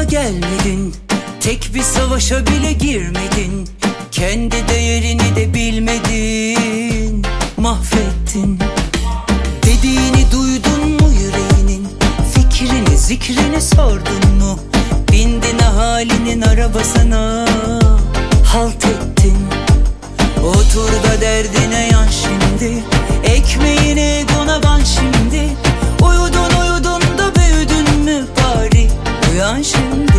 gelmedin, tek bir savaşa bile girmedin. Kendi değerini de bilmedin, mahvettin. Dediğini duydun mu yüreğinin, fikrini zikrini sordun mu? Bindin ahalinin arabasına, halt ettin. Otur da derdine yan şimdi, ekmeğine egona ban şimdi. Uyudun da büyüdün mü bari, uyan şimdi.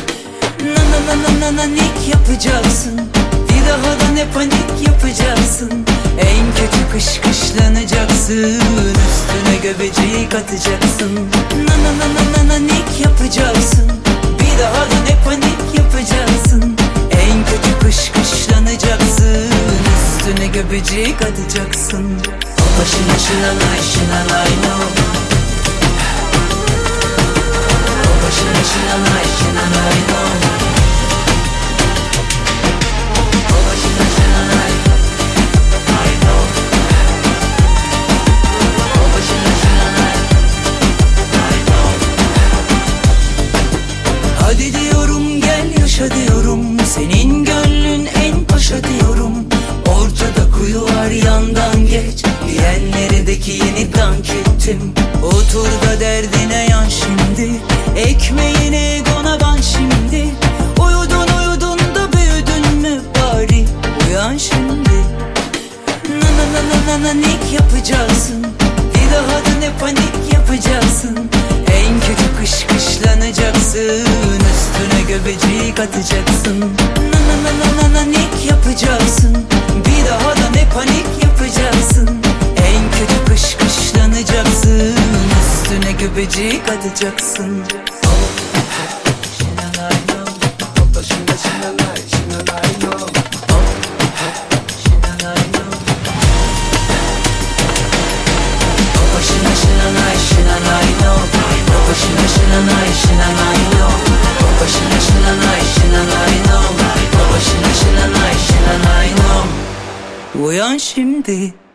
Nanik yapacaksın, bir daha da ne panik yapacaksın. En kötü kışlanacaksın, üstüne göbeceği katacaksın. Nanik yapacaksın, bir daha da ne panik yapacaksın. En kötü kışlanacaksın, üstüne göbeceği katacaksın. Başına şınanay şınanay no. Başına şınanay şınanay no. Hadi diyorum gel yaşa diyorum, senin gönlün en paşa diyorum. Ortada kuyu var yandan geç, diyenlerdeki yeni dank ettim. Otur da derdine yan şimdi, ekmeğine egona ban şimdi. Uyudun da büyüdün mü bari, uyan şimdi. Nanik yapacaksın, bir daha da ne panik yapacaksın. En kötü kışlanacaksın, üstüne göbeceği katacaksın. Nanik yapacaksın, bir daha da ne panik yapacaksın. En kötü kışlanacaksın, üstüne göbeceği katacaksın. Uyan şimdi.